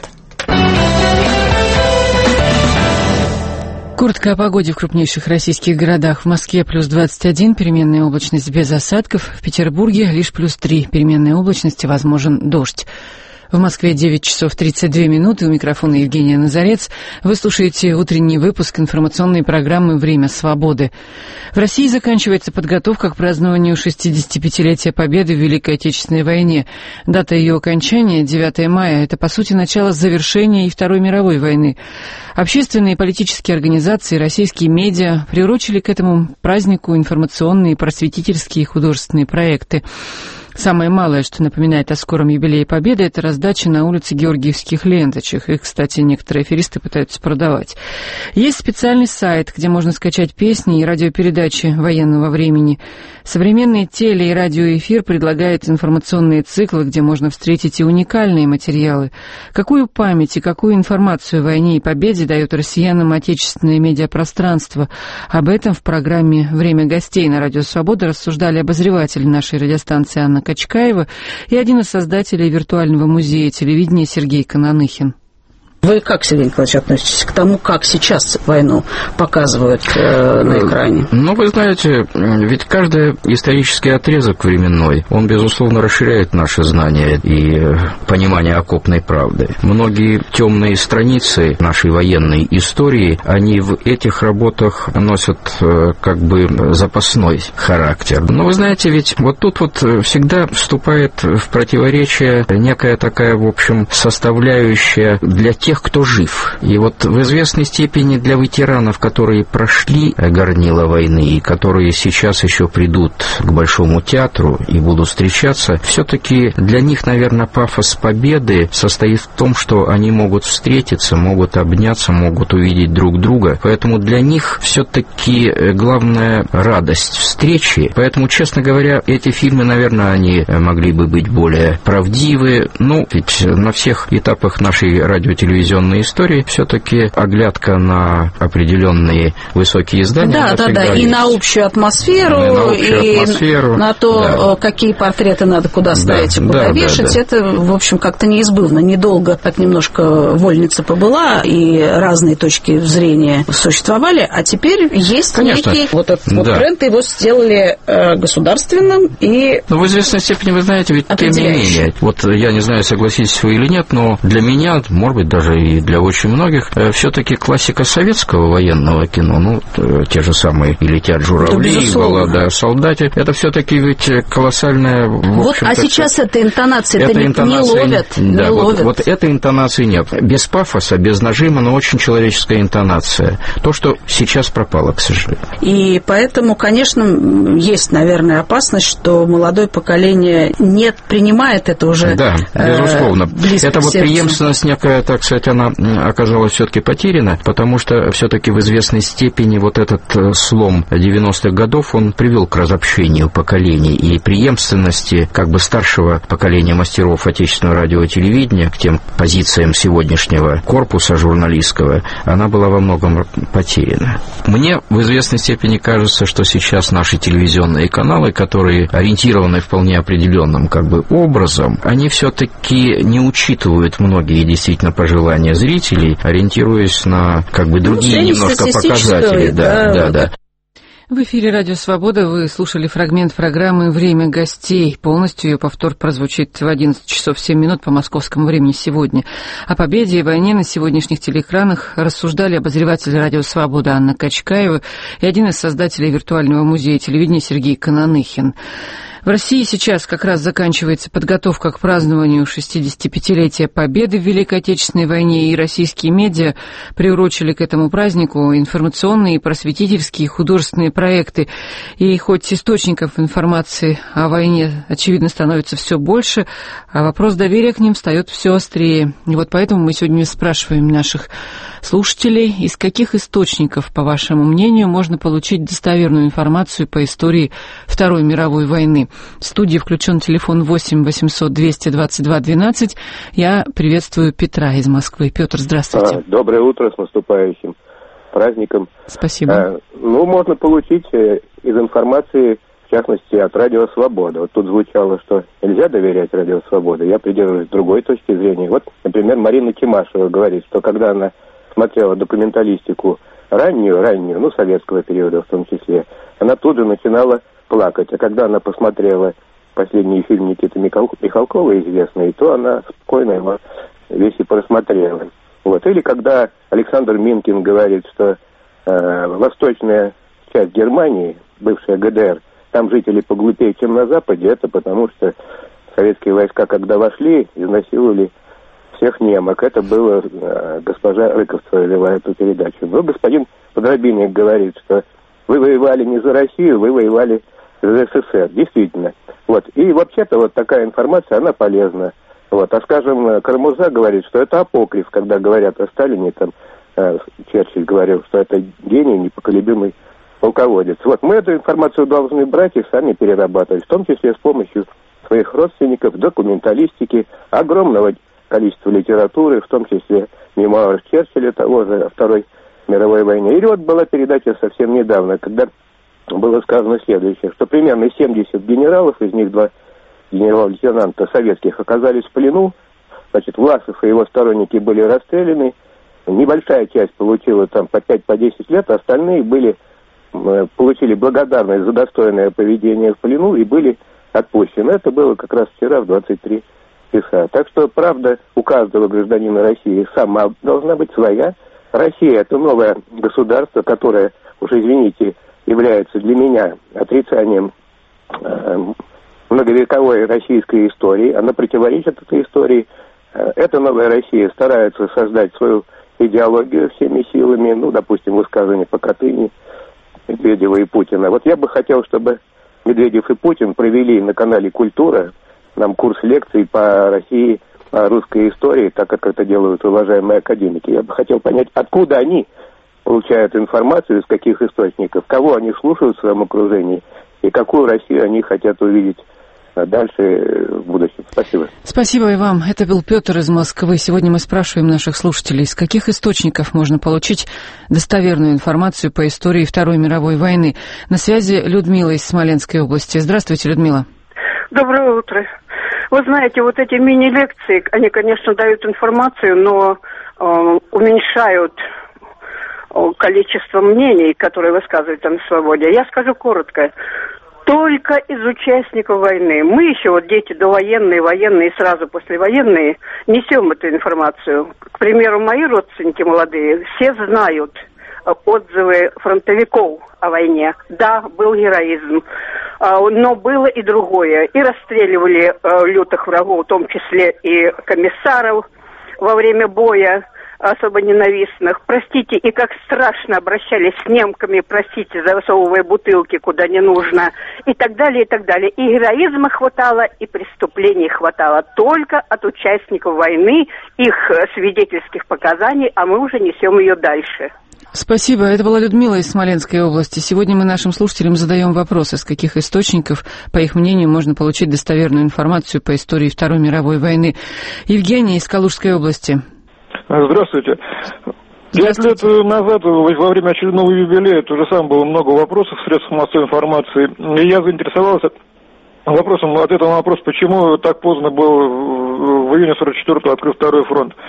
Коротко о погоде в крупнейших российских городах. В Москве плюс 21, переменная облачность без осадков. В Петербурге лишь плюс 3, переменная облачность и возможен дождь. В Москве 9 часов 32 минуты. У микрофона Евгения Назарец. Вы слушаете утренний выпуск информационной программы «Время свободы». В России заканчивается подготовка к празднованию 65-летия Победы в Великой Отечественной войне. Дата ее окончания, 9 мая, это, по сути, начало завершения и Второй мировой войны. Общественные и политические организации, российские медиа приурочили к этому празднику информационные, просветительские и художественные проекты. Самое малое, что напоминает о скором юбилее Победы, это раздача на улице георгиевских ленточек. Их, кстати, некоторые аферисты пытаются продавать. Есть специальный сайт, где можно скачать песни и радиопередачи военного времени. Современный теле- и радиоэфир предлагает информационные циклы, где можно встретить и уникальные материалы. Какую память и какую информацию о войне и победе дает россиянам отечественное медиапространство? Об этом в программе «Время гостей» на Радио Свобода рассуждали обозреватель нашей радиостанции Анна Качкаева и один из создателей виртуального музея телевидения Сергей Кононыхин. Вы как, Сергей Николаевич, относитесь к тому, как сейчас войну показывают на экране? Ну, вы знаете, ведь каждый исторический отрезок временной, он, безусловно, расширяет наши знания и понимание окопной правды. Многие темные страницы нашей военной истории, они в этих работах носят как бы запасной характер. Но вы знаете, ведь вот тут вот всегда вступает в противоречие некая такая, в общем, составляющая для тех, кто жив. И вот в известной степени для ветеранов, которые прошли горнило войны и которые сейчас еще придут к Большому театру и будут встречаться, все-таки для них, наверное, пафос победы состоит в том, что они могут встретиться, могут обняться, могут увидеть друг друга. Поэтому для них все-таки главная радость встречи. Поэтому, честно говоря, эти фильмы, наверное, они могли бы быть более правдивы. Ну, ведь на всех этапах нашей радиотелевизионной истории все-таки оглядка на определенные высокие здания. Да, и есть. на общую атмосферу, на то, какие портреты надо куда ставить, куда вешать. Это, в общем, как-то неизбывно. Недолго так немножко вольница побыла, и разные точки зрения существовали, а теперь есть некий вот этот вот тренд, его сделали государственным и... Но в известной степени, вы знаете, ведь тем не менее, вот я не знаю, согласитесь вы или нет, но для меня, может быть, даже и для очень многих, все-таки классика советского военного кино, ну, те же самые «И летят журавли», «Баллада о солдате», это все-таки ведь колоссальная... Вот, а сейчас этой интонации не ловят. Да, вот этой интонации нет. Без пафоса, без нажима, но очень человеческая интонация. То, что сейчас пропало, к сожалению. И поэтому, конечно, есть, наверное, опасность, что молодое поколение не принимает это уже. Да, безусловно. Это вот преемственность некая, так сказать, она оказалась все-таки потеряна, потому что все-таки в известной степени вот этот слом 90-х годов, он привел к разобщению поколений и преемственности как бы старшего поколения мастеров отечественного радио и телевидения к тем позициям сегодняшнего корпуса журналистского, она была во многом потеряна. Мне в известной степени кажется, что сейчас наши телевизионные каналы, которые ориентированы вполне определенным как бы образом, они все-таки не учитывают многие действительно пожилые пожелания зрителей, ориентируясь на как бы другие немножко показатели. Да. В эфире «Радио Свобода» вы слушали фрагмент программы «Время гостей». Полностью ее повтор прозвучит в 11 часов 7 минут по московскому времени сегодня. О победе и войне на сегодняшних телеэкранах рассуждали обозреватель «Радио Свобода» Анна Качкаева и один из создателей виртуального музея телевидения Сергей Кононыхин. В России сейчас как раз заканчивается подготовка к празднованию 65-летия Победы в Великой Отечественной войне, и российские медиа приурочили к этому празднику информационные, просветительские, художественные проекты. И хоть источников информации о войне, очевидно, становится все больше, а вопрос доверия к ним встает все острее. И вот поэтому мы сегодня спрашиваем наших слушателей, из каких источников, по вашему мнению, можно получить достоверную информацию по истории Второй мировой войны. В студии включен телефон 8 800 222 12. Я приветствую Петра из Москвы. Петр, здравствуйте. Доброе утро, с наступающим праздником. Спасибо. Можно получить из информации, в частности, от «Радио Свобода». Вот тут звучало, что нельзя доверять «Радио Свобода». Я придерживаюсь другой точки зрения. Вот, например, Марина Тимашева говорит, что когда она смотрела документалистику раннюю, советского периода в том числе, она тут же начинала плакать. А когда она посмотрела последний фильм Никиты Михалкова, известный, то она спокойно его весь и просмотрела. Вот. Или когда Александр Минкин говорит, что восточная часть Германии, бывшая ГДР, там жители поглупее, чем на Западе, это потому что советские войска, когда вошли, изнасиловали всех немок. Это было, госпожа Рыковцева вела эту передачу. Но господин Подробинник говорит, что вы воевали не за Россию, вы воевали за СССР. Действительно. Вот. И вообще-то вот такая информация, она полезна. Вот. А скажем, Карамурза говорит, что это апокриф, когда говорят о Сталине, там Черчилль говорил, что это гений, непоколебимый полководец. Вот мы эту информацию должны брать и сами перерабатывать, в том числе с помощью своих родственников, документалистики, огромного количества литературы, в том числе мемуаров Черчилля, того же о Второй мировой войне. И вот была передача совсем недавно, когда было сказано следующее, что примерно 70 генералов, из них 2 генерал-лейтенанта советских оказались в плену, значит, Власов и его сторонники были расстреляны, небольшая часть получила там по 5-10 лет, остальные получили благодарность за достойное поведение в плену и были отпущены. Это было как раз вчера в 23 часа. Так что правда у каждого гражданина России сама должна быть своя. Россия — это новое государство, которое, уж извините, является для меня отрицанием многовековой российской истории. Она противоречит этой истории. Эта новая Россия старается создать свою идеологию всеми силами, допустим, высказывания по Катыни, Медведева и Путина. Вот я бы хотел, чтобы Медведев и Путин провели на канале «Культура» нам курс лекций по России, по русской истории, так как это делают уважаемые академики. Я бы хотел понять, откуда они получают информацию, из каких источников, кого они слушают в своем окружении и какую Россию они хотят увидеть дальше в будущем. Спасибо. Спасибо и вам. Это был Петр из Москвы. Сегодня мы спрашиваем наших слушателей, из каких источников можно получить достоверную информацию по истории Второй мировой войны. На связи Людмила из Смоленской области. Здравствуйте, Людмила. Доброе утро. Вы знаете, вот эти мини-лекции, они, конечно, дают информацию, но уменьшают количество мнений, которые высказываются на свободе. Я скажу коротко. Только из участников войны. Мы еще, вот дети довоенные, военные, сразу послевоенные, несем эту информацию. К примеру, мои родственники молодые, все знают отзывы фронтовиков о войне. Да, был героизм, но было и другое. И расстреливали лютых врагов, в том числе и комиссаров во время боя, особо ненавистных. Простите, и как страшно обращались с немками, простите, засовывая бутылки куда не нужно, и так далее, и так далее. И героизма хватало, и преступлений хватало только от участников войны, их свидетельских показаний, а мы уже несем ее дальше. Спасибо. Это была Людмила из Смоленской области. Сегодня мы нашим слушателям задаем вопрос, из каких источников, по их мнению, можно получить достоверную информацию по истории Второй мировой войны. Евгений из Калужской области. Здравствуйте. 5 лет назад, во время очередного юбилея, тоже сам было много вопросов в средствах массовой информации, и я заинтересовался вопросом, ответом на вопрос, почему так поздно был в июне 44-го открыт Второй фронт.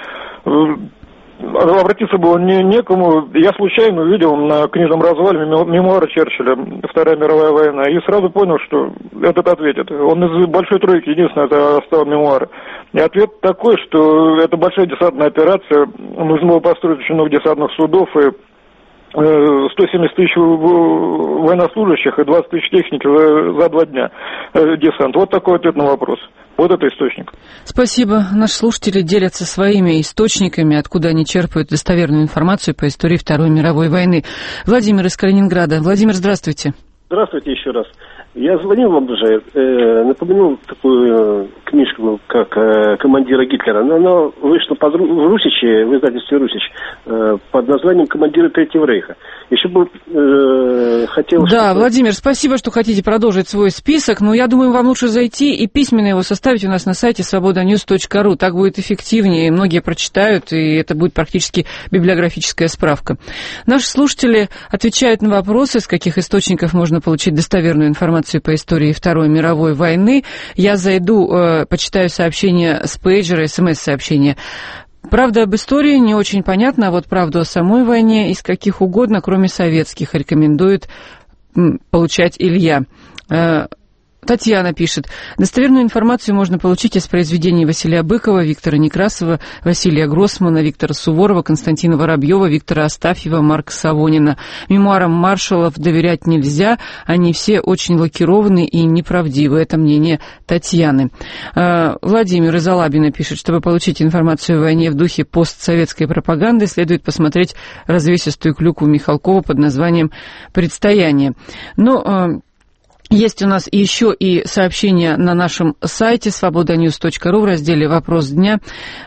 Обратиться было некому. Я случайно увидел на книжном развале мемуары Черчилля «Вторая мировая война» и сразу понял, что этот ответит. Он из большой тройки единственное это оставил мемуары. И ответ такой, что это большая десантная операция, нужно было построить очень много десантных судов и 170 тысяч военнослужащих и 20 тысяч техники за 2 дня десант. Вот такой ответ на вопрос. Вот это источник. Спасибо. Наши слушатели делятся своими источниками, откуда они черпают достоверную информацию по истории Второй мировой войны. Владимир из Калининграда. Владимир, здравствуйте. Здравствуйте еще раз. Я звонил вам уже, напомянул такую книжку, как «Командира Гитлера». Она вышла в Русиче, в издательстве «Русич», под названием «Командиры Третьего Рейха». Еще бы хотел... Да, Владимир, спасибо, что хотите продолжить свой список, но я думаю, вам лучше зайти и письменно его составить у нас на сайте svobodanews.ru. Так будет эффективнее, многие прочитают, и это будет практически библиографическая справка. Наши слушатели отвечают на вопросы, с каких источников можно получить достоверную информацию по истории Второй мировой войны. Я зайду, почитаю сообщения с пейджера, смс-сообщения. Правда об истории не очень понятно, а вот правду о самой войне из каких угодно, кроме советских, рекомендует получать Илья. Татьяна пишет. Достоверную информацию можно получить из произведений Василия Быкова, Виктора Некрасова, Василия Гроссмана, Виктора Суворова, Константина Воробьева, Виктора Астафьева, Марка Савонина. Мемуарам маршалов доверять нельзя, они все очень лакированы и неправдивы. Это мнение Татьяны. Владимир из Алабина пишет, чтобы получить информацию о войне в духе постсоветской пропаганды, следует посмотреть развесистую клюкву Михалкова под названием «Предстояние». Но... Есть у нас еще и сообщение на нашем сайте svobodanews.ru в разделе «Вопрос дня».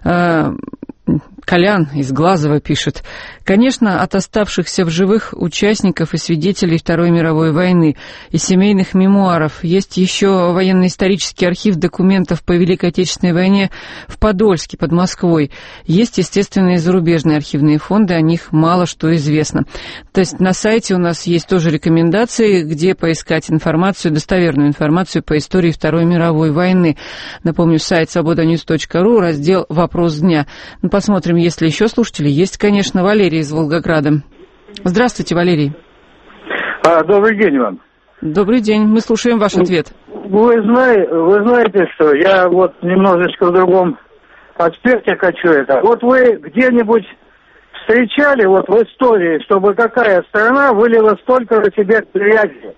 Колян из Глазова пишет. Конечно, от оставшихся в живых участников и свидетелей Второй мировой войны и семейных мемуаров есть еще военно-исторический архив документов по Великой Отечественной войне в Подольске под Москвой. Есть, естественно, и зарубежные архивные фонды, о них мало что известно. То есть на сайте у нас есть тоже рекомендации, где поискать информацию, достоверную информацию по истории Второй мировой войны. Напомню, сайт svobodanews.ru, раздел «Вопрос дня». Посмотрим, есть ли еще слушатели. Есть, конечно, Валерий из Волгограда. Здравствуйте, Валерий. Добрый день вам. Добрый день. Мы слушаем ваш ответ. Вы знаете, что я вот немножечко в другом аспекте хочу это. Вот вы где-нибудь встречали вот в истории, чтобы какая страна вылила столько на себя грязи?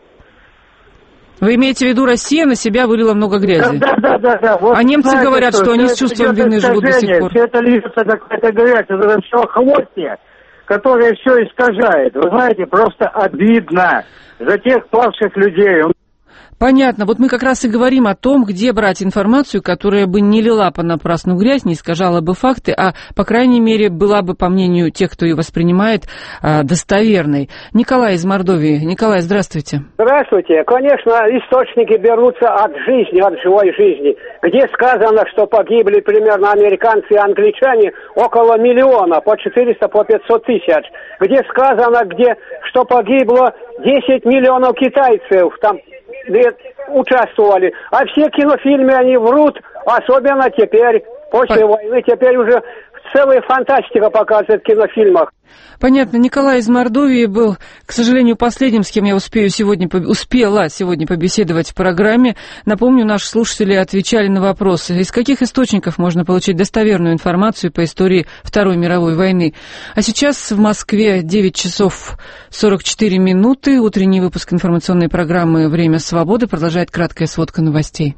Вы имеете в виду, Россия на себя вылила много грязи? Да. Вот а немцы знаете, говорят, что они с чувством вины живут до сих пор. Все это льется какая-то грязь, это все хвостья, которое все искажает. Вы знаете, просто обидно за тех павших людей. Понятно. Вот мы как раз и говорим о том, где брать информацию, которая бы не лила понапрасну грязь, не искажала бы факты, а, по крайней мере, была бы, по мнению тех, кто ее воспринимает, достоверной. Николай из Мордовии. Николай, здравствуйте. Здравствуйте. Конечно, источники берутся от жизни, от живой жизни, где сказано, что погибли примерно американцы и англичане около 1 миллиона, по 400, по 500 тысяч. Где сказано, что погибло 10 миллионов китайцев, там участвовали. А все кинофильмы, они врут, особенно теперь, после войны, теперь уже целая фантастика показывает в кинофильмах. Понятно. Николай из Мордовии был, к сожалению, последним, с кем я успела сегодня побеседовать в программе. Напомню, наши слушатели отвечали на вопросы, из каких источников можно получить достоверную информацию по истории Второй мировой войны. А сейчас в Москве 9 часов 44 минуты. Утренний выпуск информационной программы «Время свободы» продолжает краткая сводка новостей.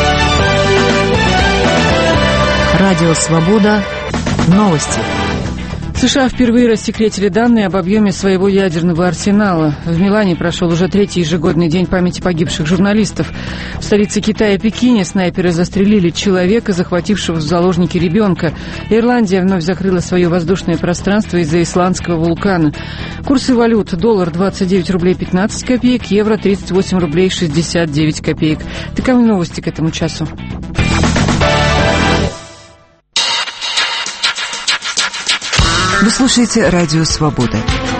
Радио «Свобода». Новости. США впервые рассекретили данные об объеме своего ядерного арсенала. В Милане прошел уже 3-й ежегодный день памяти погибших журналистов. В столице Китая, Пекине, снайперы застрелили человека, захватившего в заложники ребенка. Ирландия вновь закрыла свое воздушное пространство из-за исландского вулкана. Курсы валют: доллар 29 рублей 15 копеек, евро 38 рублей 69 копеек. Таковы новости к этому часу. Вы слушаете «Радио Свобода».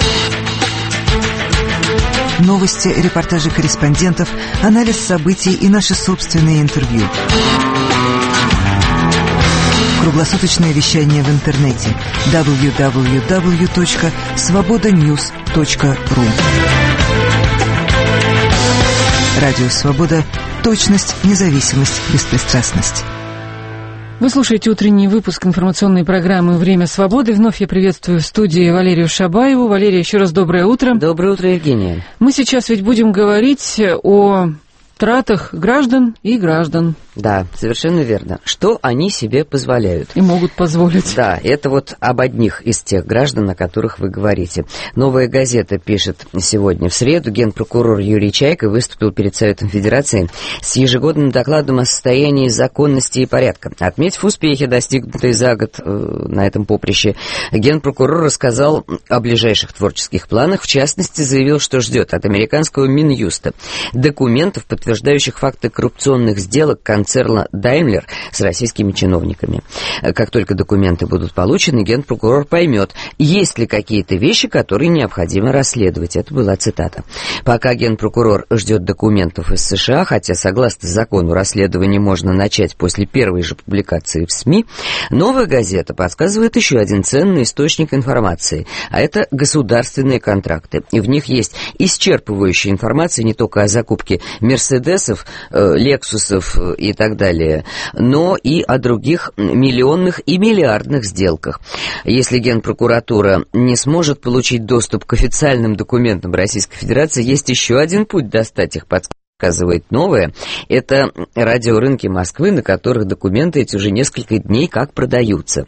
Новости, репортажи корреспондентов, анализ событий и наши собственные интервью. Круглосуточное вещание в интернете www.svobodanews.ru. Радио «Свобода». Точность, независимость, беспристрастность. Вы слушаете утренний выпуск информационной программы «Время свободы». Вновь я приветствую в студии Валерию Шабаеву. Валерия, еще раз доброе утро. Доброе утро, Евгения. Мы сейчас ведь будем говорить о тратах граждан и граждан. Да, совершенно верно. Что они себе позволяют? И могут позволить. Да, это вот об одних из тех граждан, о которых вы говорите. «Новая газета» пишет сегодня. В среду генпрокурор Юрий Чайка выступил перед Советом Федерации с ежегодным докладом о состоянии законности и порядка. Отметив успехи, достигнутые за год на этом поприще, генпрокурор рассказал о ближайших творческих планах. В частности, заявил, что ждет от американского Минюста документов, подтверждающих факты коррупционных сделок концерна Daimler с российскими чиновниками. Как только документы будут получены, генпрокурор поймет, есть ли какие-то вещи, которые необходимо расследовать. Это была цитата. Пока генпрокурор ждет документов из США, хотя, согласно закону, расследование можно начать после первой же публикации в СМИ, «Новая газета» подсказывает еще один ценный источник информации, а это государственные контракты. И в них есть исчерпывающая информация не только о закупке Мерседесов, Лексусов и так далее, но и о других миллионных и миллиардных сделках. Если Генпрокуратура не сможет получить доступ к официальным документам Российской Федерации, есть еще один путь достать их, подсказывает «Новое». Это радиорынки Москвы, на которых документы эти уже несколько дней как продаются.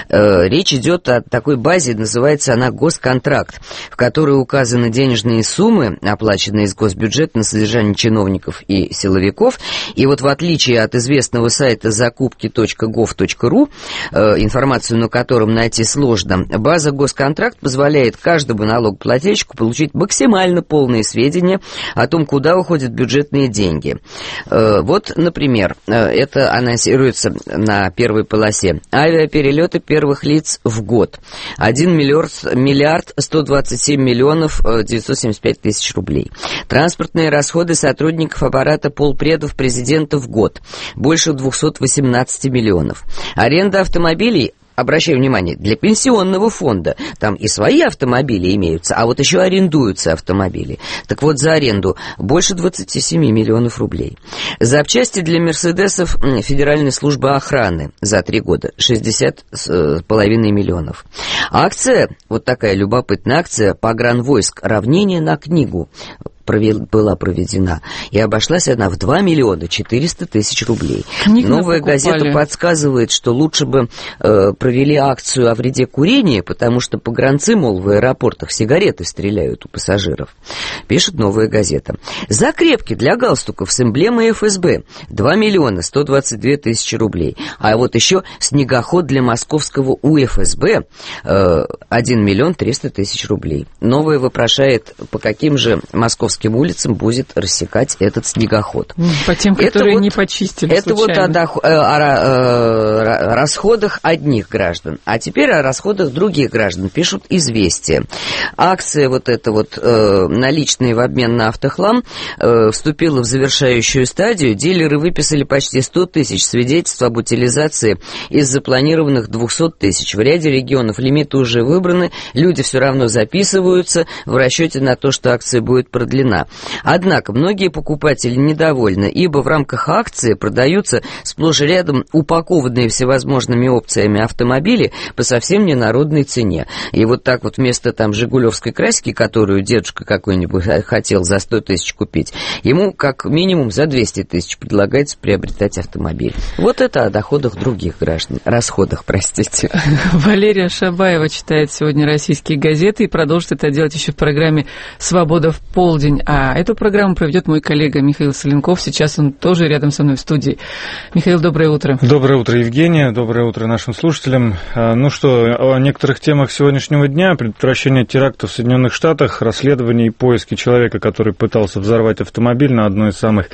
Речь идет о такой базе, называется она «Госконтракт», в которой указаны денежные суммы, оплаченные из госбюджета на содержание чиновников и силовиков. И вот в отличие от известного сайта закупки.gov.ru, информацию на котором найти сложно, база «Госконтракт» позволяет каждому налогоплательщику получить максимально полные сведения о том, куда уходят бюджетные деньги. Вот, например, это анонсируется на первой полосе. Авиаперелеты первых лиц в год. 1 миллиард 127 миллионов 975 тысяч рублей. Транспортные расходы сотрудников аппарата полпредов президента в год. Больше 218 миллионов. Аренда автомобилей, обращаю внимание, для пенсионного фонда. Там и свои автомобили имеются, а вот еще арендуются автомобили. Так вот, за аренду больше 27 миллионов рублей. Запчасти для Мерседесов Федеральной службы охраны за 3 года 60,5 миллионов. Акция, вот такая любопытная акция «Погранвойск. Равнение на книгу» была проведена, и обошлась она в 2 миллиона 400 тысяч рублей. «Новая газета» подсказывает, что лучше бы провели акцию о вреде курения, потому что погранцы, мол, в аэропортах сигареты стреляют у пассажиров. Пишет «Новая газета». Закрепки для галстуков с эмблемой ФСБ 2 миллиона 122 тысячи рублей. А вот еще снегоход для московского УФСБ 1 миллион 300 тысяч рублей. «Новая» вопрошает, по каким же московским улицам будет рассекать этот снегоход. По тем, которые не почистили это случайно. Вот о расходах одних граждан. А теперь о расходах других граждан пишут «Известия». Акция вот эта вот наличные в обмен на автохлам вступила в завершающую стадию. Дилеры выписали почти 100 тысяч свидетельств об утилизации из запланированных 200 тысяч. В ряде регионов лимиты уже выбраны, люди все равно записываются в расчете на то, что акция будет продлена. Однако многие покупатели недовольны, ибо в рамках акции продаются сплошь и рядом упакованные всевозможными опциями автомобили по совсем ненародной цене. И вот так вот вместо там жигулевской краски, которую дедушка какой-нибудь хотел за 100 тысяч купить, ему как минимум за 200 тысяч предлагается приобретать автомобиль. Вот это о доходах других граждан, расходах, простите. Валерия Шабаева читает сегодня российские газеты и продолжит это делать еще в программе «Свобода в полдень». А эту программу проведет мой коллега Михаил Соленков. Сейчас он тоже рядом со мной в студии. Михаил, доброе утро. Доброе утро, Евгения. Доброе утро нашим слушателям. Ну что, о некоторых темах сегодняшнего дня. Предотвращение терактов в Соединенных Штатах, расследование и поиски человека, который пытался взорвать автомобиль на одной из самых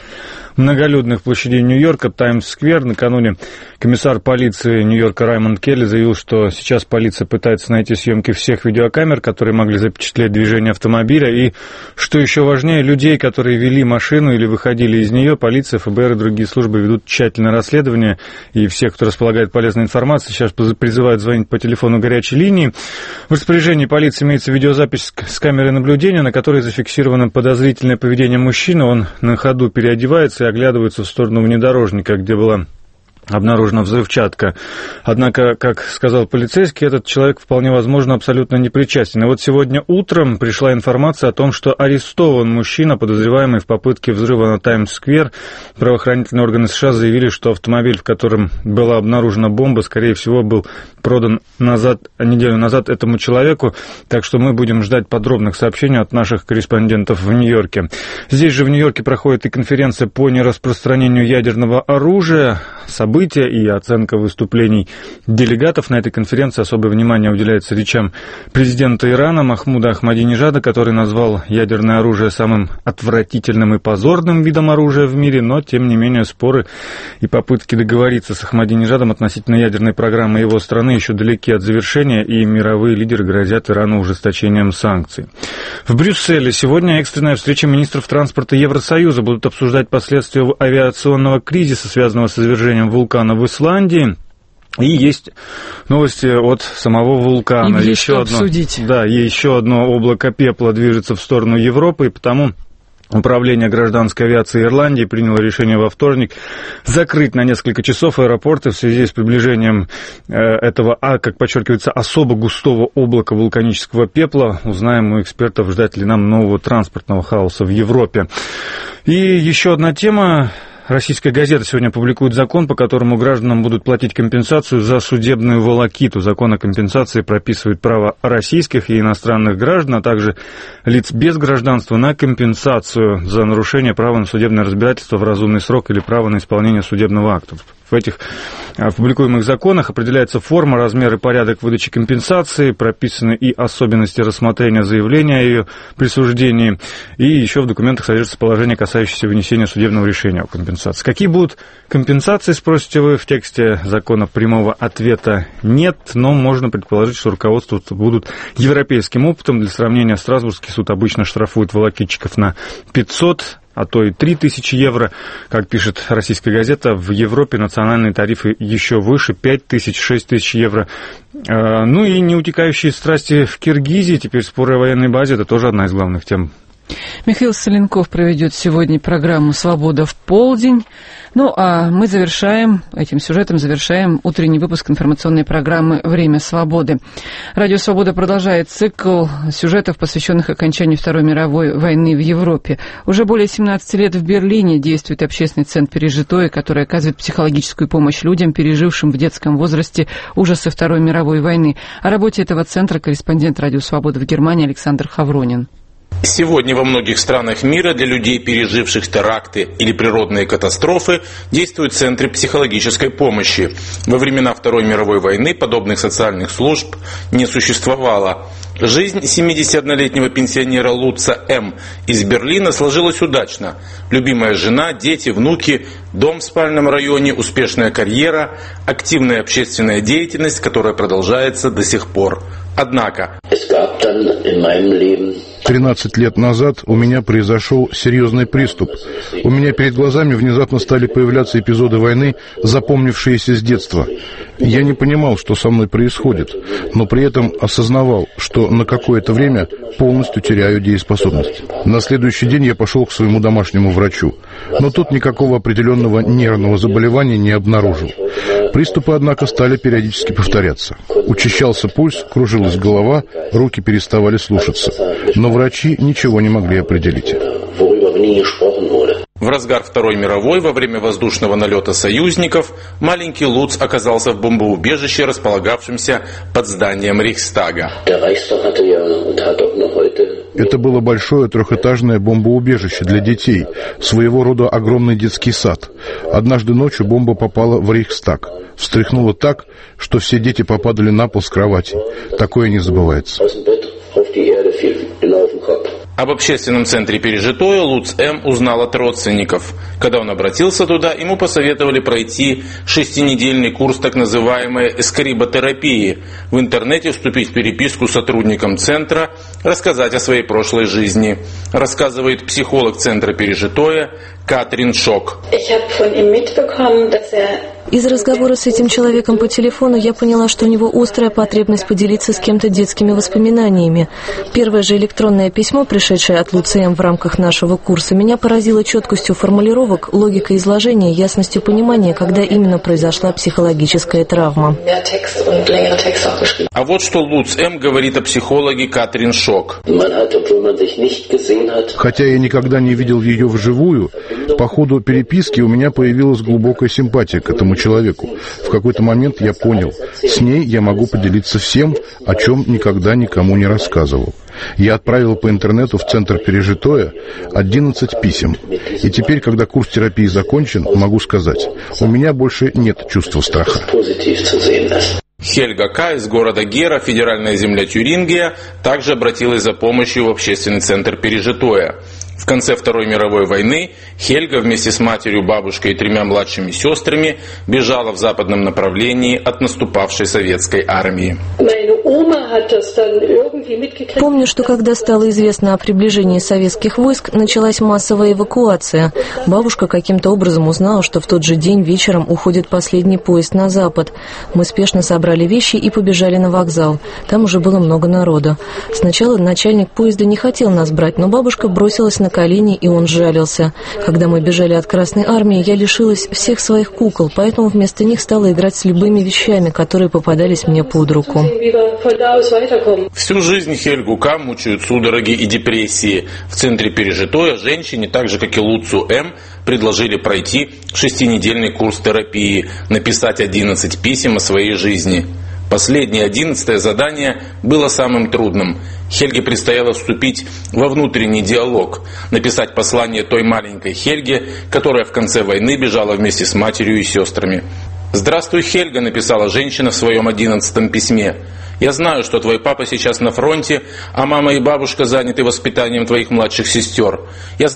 многолюдных площадей Нью-Йорка, Таймс-сквер. Накануне комиссар полиции Нью-Йорка Раймонд Келли заявил, что сейчас полиция пытается найти съемки всех видеокамер, которые могли запечатлеть движение автомобиля. И, что еще важнее, людей, которые вели машину или выходили из нее, полиция, ФБР и другие службы ведут тщательное расследование. И всех, кто располагает полезной информацией, сейчас призывают звонить по телефону горячей линии. В распоряжении полиции имеется видеозапись с камеры наблюдения, на которой зафиксировано подозрительное поведение мужчины. Он на ходу переодевается и оглядывается в сторону внедорожника, где была обнаружена взрывчатка. Однако, как сказал полицейский, этот человек вполне возможно абсолютно не причастен. И вот сегодня утром пришла информация о том, что арестован мужчина, подозреваемый в попытке взрыва на Таймс-сквер. Правоохранительные органы США заявили, что автомобиль, в котором была обнаружена бомба, скорее всего, был продан неделю назад этому человеку. Так что мы будем ждать подробных сообщений от наших корреспондентов в Нью-Йорке. Здесь же в Нью-Йорке проходит и конференция по нераспространению ядерного оружия. События и оценка выступлений делегатов. На этой конференции особое внимание уделяется речам президента Ирана Махмуда Ахмадинежада, который назвал ядерное оружие самым отвратительным и позорным видом оружия в мире, но, тем не менее, споры и попытки договориться с Ахмадинежадом относительно ядерной программы его страны еще далеки от завершения, и мировые лидеры грозят Ирану ужесточением санкций. В Брюсселе сегодня экстренная встреча министров транспорта Евросоюза. Будут обсуждать последствия авиационного кризиса, связанного с извержением вулкана в Исландии. И есть новости от самого вулкана. Еще одно облако пепла движется в сторону Европы, и потому Управление гражданской авиации Ирландии приняло решение во вторник закрыть на несколько часов аэропорты в связи с приближением этого, как подчеркивается, особо густого облака вулканического пепла. Узнаем у экспертов, ждать ли нам нового транспортного хаоса в Европе. И еще одна тема. Российская газета сегодня публикует закон, по которому гражданам будут платить компенсацию за судебную волокиту. Закон о компенсации прописывает право российских и иностранных граждан, а также лиц без гражданства на компенсацию за нарушение права на судебное разбирательство в разумный срок или право на исполнение судебного акта. В этих публикуемых законах определяется форма, размер и порядок выдачи компенсации, прописаны и особенности рассмотрения заявления о ее присуждении, и еще в документах содержится положение, касающееся вынесения судебного решения о компенсации. Какие будут компенсации, спросите вы? В тексте закона прямого ответа нет, но можно предположить, что руководствоваться будут европейским опытом. Для сравнения, Страсбургский суд обычно штрафует волокитчиков на 500, а то и 3000 евро. Как пишет российская газета, в Европе национальные тарифы еще выше, 5000, 6000 евро. Ну и неутекающие страсти в Киргизии, теперь споры о военной базе, это тоже одна из главных тем. Михаил Соленков проведет сегодня программу «Свобода в полдень». Ну, а мы этим сюжетом завершаем утренний выпуск информационной программы «Время свободы». Радио «Свобода» продолжает цикл сюжетов, посвященных окончанию Второй мировой войны в Европе. Уже более 17 лет в Берлине действует общественный центр «Пережитое», который оказывает психологическую помощь людям, пережившим в детском возрасте ужасы Второй мировой войны. О работе этого центра корреспондент «Радио Свобода» в Германии Александр Хавронин. Сегодня во многих странах мира для людей, переживших теракты или природные катастрофы, действуют центры психологической помощи. Во времена Второй мировой войны подобных социальных служб не существовало. Жизнь 71-летнего пенсионера Луца М. из Берлина сложилась удачно. Любимая жена, дети, внуки, дом в спальном районе, успешная карьера, активная общественная деятельность, которая продолжается до сих пор. Однако 13 лет назад у меня произошел серьезный приступ. У меня перед глазами внезапно стали появляться эпизоды войны, запомнившиеся с детства. Я не понимал, что со мной происходит, но при этом осознавал, что на какое-то время полностью теряю дееспособность. На следующий день я пошел к своему домашнему врачу, но тот никакого определенного нервного заболевания не обнаружил. Приступы, однако, стали периодически повторяться. Учащался пульс, кружилась голова, руки переставали слушаться. Но врачи ничего не могли определить. В разгар Второй мировой, во время воздушного налета союзников, маленький Луц оказался в бомбоубежище, располагавшемся под зданием Рейхстага. Это было большое трехэтажное бомбоубежище для детей, своего рода огромный детский сад. Однажды ночью бомба попала в Рейхстаг. Встряхнула так, что все дети попадали на пол с кровати. Такое не забывается. Об общественном центре «Пережитое» Луц М. узнал от родственников. Когда он обратился туда, ему посоветовали пройти 6-недельный курс так называемой эскариботерапии, в интернете вступить в переписку с сотрудником центра, рассказать о своей прошлой жизни. Рассказывает психолог центра «Пережитое» Катрин Шок. Из разговора с этим человеком по телефону я поняла, что у него острая потребность поделиться с кем-то детскими воспоминаниями. Первое же электронное письмо, пришедшее от ЛУЦМ в рамках нашего курса, меня поразило четкостью формулировок, логикой изложения, ясностью понимания, когда именно произошла психологическая травма. А вот что ЛУЦМ говорит о психологе Катрин Шок. Хотя я никогда не видел ее вживую, по ходу переписки у меня появилась глубокая симпатия к этому человеку. В какой-то момент я понял, с ней я могу поделиться всем, о чем никогда никому не рассказывал. Я отправил по интернету в центр «Пережитое» 11 писем. И теперь, когда курс терапии закончен, могу сказать, у меня больше нет чувства страха. Хельга К. из города Гера, федеральная земля Тюрингия, также обратилась за помощью в общественный центр «Пережитое». В конце Второй мировой войны Хельга вместе с матерью, бабушкой и 3 младшими сестрами бежала в западном направлении от наступавшей советской армии. Помню, что когда стало известно о приближении советских войск, началась массовая эвакуация. Бабушка каким-то образом узнала, что в тот же день вечером уходит последний поезд на запад. Мы спешно собрали вещи и побежали на вокзал. Там уже было много народа. Сначала начальник поезда не хотел нас брать, но бабушка бросилась на колени, и он жалился. Когда мы бежали от Красной Армии, я лишилась всех своих кукол, поэтому вместо них стала играть с любыми вещами, которые попадались мне под руку. Всю жизнь Хельгу К. мучают судороги и депрессии. В центре «Пережитое» женщине, так же как и Луцу М., предложили пройти 6-недельный курс терапии, написать 11 писем о своей жизни. Последнее, 11-е задание было самым трудным. Хельге предстояло вступить во внутренний диалог, написать послание той маленькой Хельге, которая в конце войны бежала вместе с матерью и сестрами. «Здравствуй, Хельга», — написала женщина в своем 11-м письме. «Я знаю, что твой папа сейчас на фронте, а мама и бабушка заняты воспитанием твоих младших сестер. Я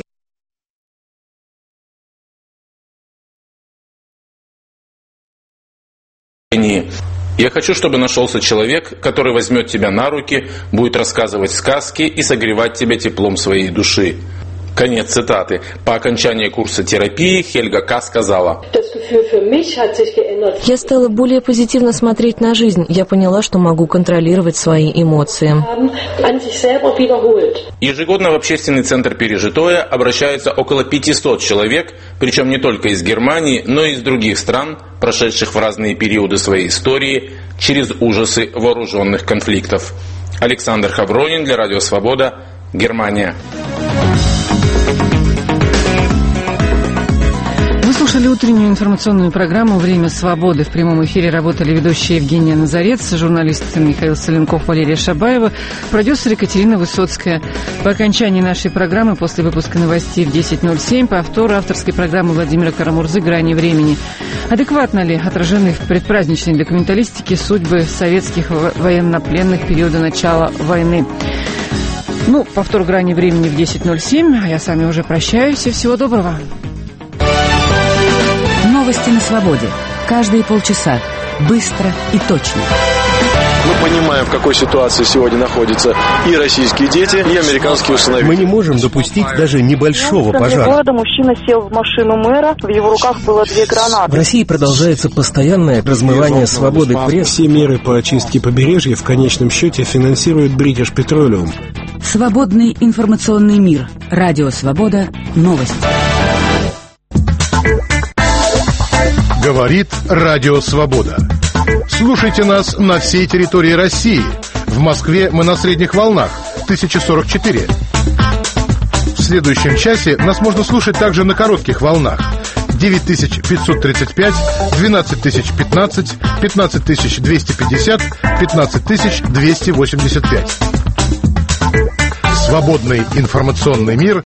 Я хочу, чтобы нашелся человек, который возьмет тебя на руки, будет рассказывать сказки и согревать тебя теплом своей души». Конец цитаты. По окончании курса терапии Хельга К. сказала: «Я стала более позитивно смотреть на жизнь. Я поняла, что могу контролировать свои эмоции». Ежегодно в общественный центр «Пережитое» обращаются около 500 человек, причем не только из Германии, но и из других стран, прошедших в разные периоды своей истории через ужасы вооруженных конфликтов. Александр Хавронин для Радио Свобода, Германия. Вы слушали утреннюю информационную программу «Время свободы». В прямом эфире работали ведущие Евгения Назарец, журналисты Михаил Соленков, Валерия Шабаева, продюсер Екатерина Высоцкая. По окончании нашей программы, после выпуска новостей в 10:07, повтор авторской программы Владимира Карамурзы «Грани времени». Адекватно ли отражены в предпраздничной документалистике судьбы советских военнопленных периода начала войны? Повтор «Грани времени» в 10:07, а я с вами уже прощаюсь, и всего доброго. Новости на свободе. Каждые полчаса. Быстро и точно. Мы понимаем, в какой ситуации сегодня находятся и российские дети, и американские усыновители. Мы не можем допустить даже небольшого пожара. Города мужчина сел в машину мэра, в его руках было 2 гранаты. В России продолжается постоянное размывание свободы прессы. Все меры по очистке побережья в конечном счете финансирует British Petroleum. Свободный информационный мир. Радио Свобода. Новости. Говорит Радио Свобода. Слушайте нас на всей территории России. В Москве мы на средних волнах 1044. В следующем часе нас можно слушать также на коротких волнах 9535, 12015, 15250, 15285. Свободный информационный мир